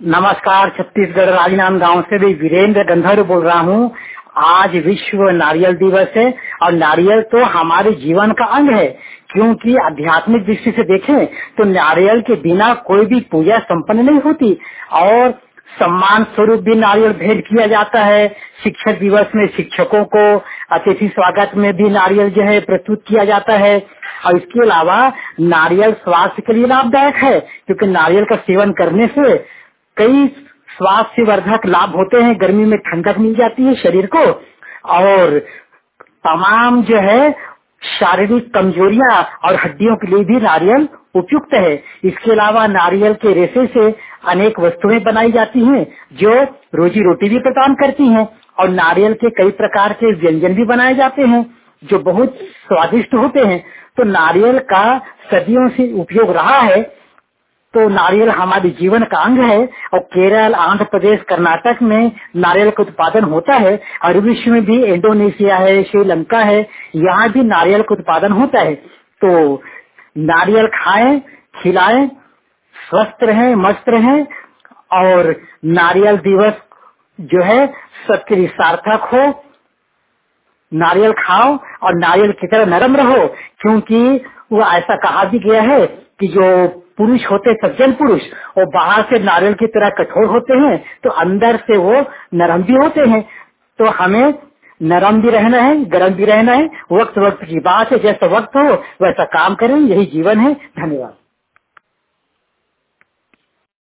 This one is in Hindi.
नमस्कार। छत्तीसगढ़ राजनांदगांव से भी वीरेंद्र गंधर्व बोल रहा हूँ। आज विश्व नारियल दिवस है और नारियल तो हमारे जीवन का अंग है, क्योंकि आध्यात्मिक दृष्टि से देखें तो नारियल के बिना कोई भी पूजा संपन्न नहीं होती और सम्मान स्वरूप भी नारियल भेंट किया जाता है। शिक्षक दिवस में शिक्षकों को अतिथि स्वागत में भी नारियल जो है प्रस्तुत किया जाता है। और इसके अलावा नारियल स्वास्थ्य के लिए लाभदायक है, क्योंकि नारियल का सेवन करने से कई स्वास्थ्य वर्धक लाभ होते हैं। गर्मी में ठंडक मिल जाती है शरीर को और तमाम जो है शारीरिक कमजोरियां और हड्डियों के लिए भी नारियल उपयुक्त है। इसके अलावा नारियल के रेशे से अनेक वस्तुएं बनाई जाती हैं जो रोजी रोटी भी प्रदान करती हैं और नारियल के कई प्रकार के व्यंजन भी बनाए जाते हैं जो बहुत स्वादिष्ट होते हैं। तो नारियल का सदियों से उपयोग रहा है। तो नारियल हमारे जीवन का अंग है और केरल, आंध्र प्रदेश, कर्नाटक में नारियल का उत्पादन होता है और विश्व में भी इंडोनेशिया है, श्रीलंका है, यहाँ भी नारियल का उत्पादन होता है। तो नारियल खाएं, खिलाएं, स्वस्थ रहें, मस्त रहें और नारियल दिवस जो है सबके लिए सार्थक हो। नारियल खाओ और नारियल की तरह नरम रहो, क्योंकि वो ऐसा कहा भी गया है कि जो पुरुष होते सज्जन पुरुष वो बाहर से नारियल की तरह कठोर होते हैं तो अंदर से वो नरम भी होते हैं। तो हमें नरम भी रहना है, गर्म भी रहना है। वक्त वक्त की बात है, जैसा वक्त हो वैसा काम करें, यही जीवन है। धन्यवाद।